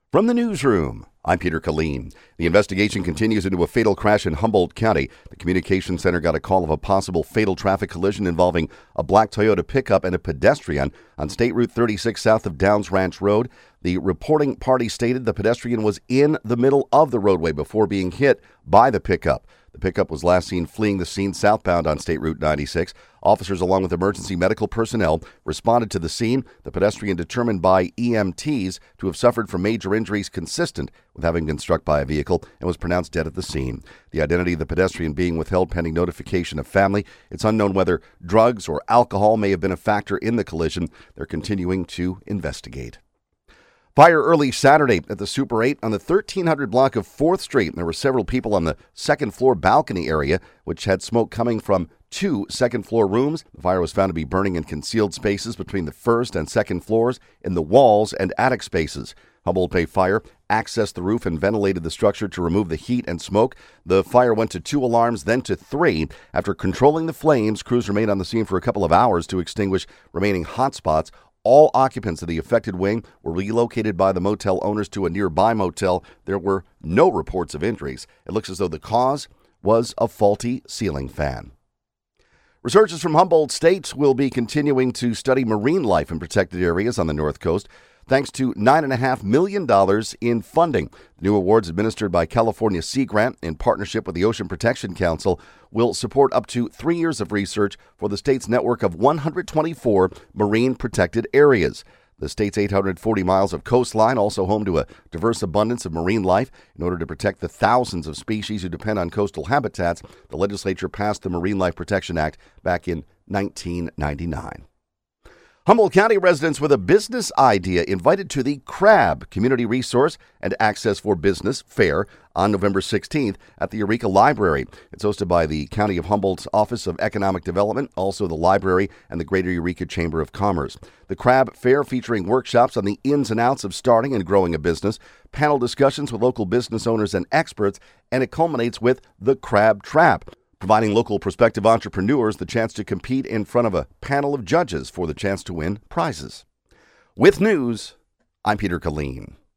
From the newsroom, I'm Peter Killeen. The investigation continues into a fatal crash in Humboldt County. The communication center got a call of a possible fatal traffic collision involving a black Toyota pickup and a pedestrian on State Route 36 south of Downs Ranch Road. The reporting party stated the pedestrian was in the middle of the roadway before being hit by the pickup. The pickup was last seen fleeing the scene southbound on State Route 96. Officers, along with emergency medical personnel, responded to the scene. The pedestrian, determined by EMTs to have suffered from major injuries consistent with having been struck by a vehicle, and was pronounced dead at the scene. The identity of the pedestrian being withheld pending notification of family. It's unknown whether drugs or alcohol may have been a factor in the collision. They're continuing to investigate. Fire early Saturday at the Super 8 on the 1300 block of 4th Street. There were several people on the second floor balcony area, which had smoke coming from 2 second-floor rooms. The fire was found to be burning in concealed spaces between the first and second floors, in the walls and attic spaces. Humboldt Bay Fire accessed the roof and ventilated the structure to remove the heat and smoke. The fire went to 2 alarms, then to 3. After controlling the flames, crews remained on the scene for a couple of hours to extinguish remaining hot spots. All occupants of the affected wing were relocated by the motel owners to a nearby motel. There were no reports of injuries. It looks as though the cause was a faulty ceiling fan. Researchers from Humboldt State will be continuing to study marine life in protected areas on the North Coast, thanks to $9.5 million in funding. The new awards, administered by California Sea Grant in partnership with the Ocean Protection Council, will support up to 3 years of research for the state's network of 124 marine protected areas. The state's 840 miles of coastline, also home to a diverse abundance of marine life. In order to protect the thousands of species who depend on coastal habitats, the legislature passed the Marine Life Protection Act back in 1999. Humboldt County residents with a business idea invited to the CRAB Community Resource and Access for Business Fair on November 16th at the Eureka Library. It's hosted by the County of Humboldt's Office of Economic Development, also the library and the Greater Eureka Chamber of Commerce. The CRAB Fair, featuring workshops on the ins and outs of starting and growing a business, panel discussions with local business owners and experts, and it culminates with the Crab Trap, providing local prospective entrepreneurs the chance to compete in front of a panel of judges for the chance to win prizes. With news, I'm Peter Killeen.